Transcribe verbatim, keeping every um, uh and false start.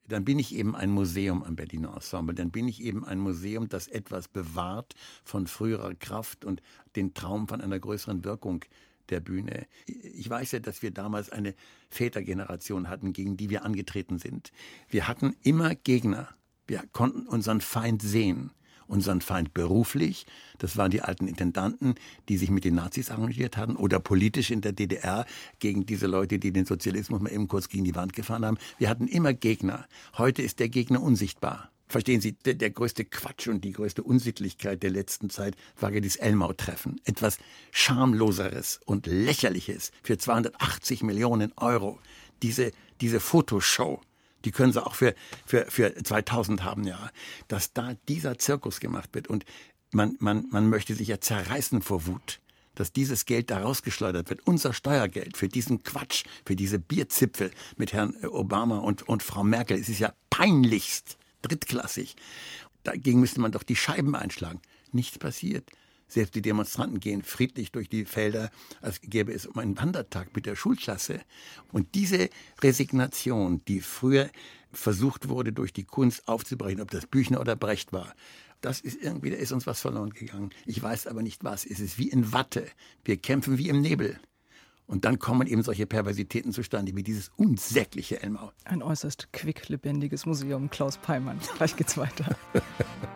dann bin ich eben ein Museum am Berliner Ensemble. Dann bin ich eben ein Museum, das etwas bewahrt von früherer Kraft und den Traum von einer größeren Wirkung der Bühne. Ich weiß ja, dass wir damals eine Vätergeneration hatten, gegen die wir angetreten sind. Wir hatten immer Gegner. Wir konnten unseren Feind sehen. Unseren Feind beruflich, das waren die alten Intendanten, die sich mit den Nazis arrangiert hatten, oder politisch in der D D R gegen diese Leute, die den Sozialismus mal eben kurz gegen die Wand gefahren haben. Wir hatten immer Gegner. Heute ist der Gegner unsichtbar. Verstehen Sie, der, der größte Quatsch und die größte Unsittlichkeit der letzten Zeit war ja dieses Elmau-Treffen. Etwas Schamloseres und Lächerliches für zweihundertachtzig Millionen Euro. Diese, diese Fotoshow. Die können sie auch für, für, für zweitausend haben, ja. Dass da dieser Zirkus gemacht wird und man, man, man möchte sich ja zerreißen vor Wut, dass dieses Geld da rausgeschleudert wird. Unser Steuergeld für diesen Quatsch, für diese Bierzipfel mit Herrn Obama und, und Frau Merkel. Es ist ja peinlichst, drittklassig. Dagegen müsste man doch die Scheiben einschlagen. Nichts passiert. Selbst die Demonstranten gehen friedlich durch die Felder, als gäbe es um einen Wandertag mit der Schulklasse. Und diese Resignation, die früher versucht wurde, durch die Kunst aufzubrechen, ob das Büchner oder Brecht war, das ist irgendwie, da ist uns was verloren gegangen. Ich weiß aber nicht was. Es ist wie in Watte. Wir kämpfen wie im Nebel. Und dann kommen eben solche Perversitäten zustande, wie dieses unsägliche Elmau. Ein äußerst quicklebendiges Museum, Klaus Peimann. Gleich geht's weiter.